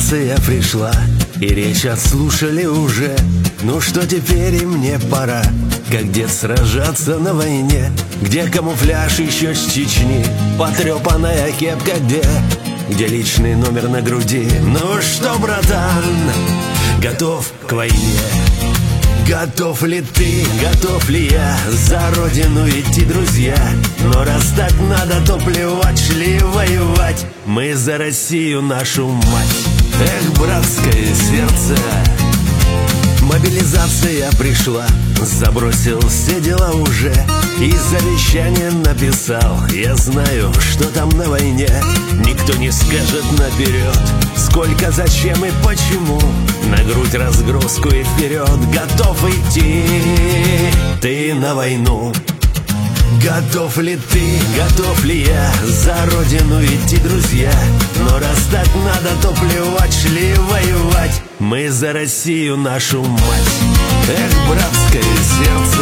Мобилизация пришла, и речь отслушали уже. Ну что теперь и мне пора, как дед, сражаться на войне. Где камуфляж еще с Чечни, потрепанная кепка где личный номер на груди. Ну что, братан, готов к войне? Готов ли ты, готов ли я за родину идти, друзья? Но раз так надо, то плевать, шли воевать мы за Россию, нашу мать. Эх, братское сердце. Мобилизация пришла, забросил все дела уже и завещание написал. Я знаю, что там на войне никто не скажет наперед, сколько, зачем и почему. На грудь разгрузку и вперед, готов идти ты на войну. Готов ли ты, готов ли я за родину идти, друзья? Но раз так надо, то плевать, шли воевать мы за Россию, нашу мать. Эх, братское сердце.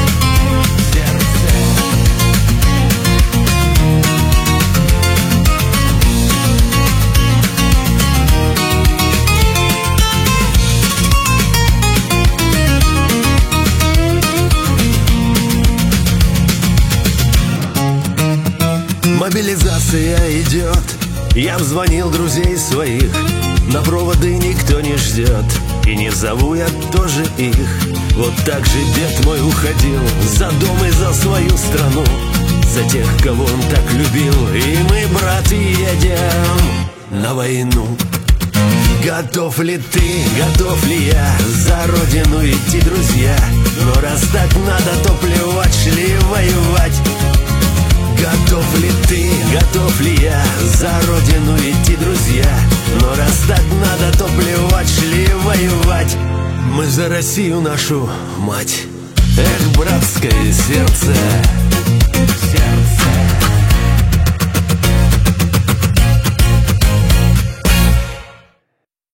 Мобилизация идет, я обзвонил друзей своих, на проводы никто не ждет, и не зову я тоже их. Вот так же дед мой уходил за дом и за свою страну, за тех, кого он так любил, и мы, брат, едем на войну. Готов ли ты, готов ли я за родину идти, друзья? Но раз так надо, то плевать, шли воевать. Готов ли ты, готов ли я за родину идти, друзья? Но раз так надо, то плевать, шли воевать мы за Россию, нашу мать. Эх, братское сердце.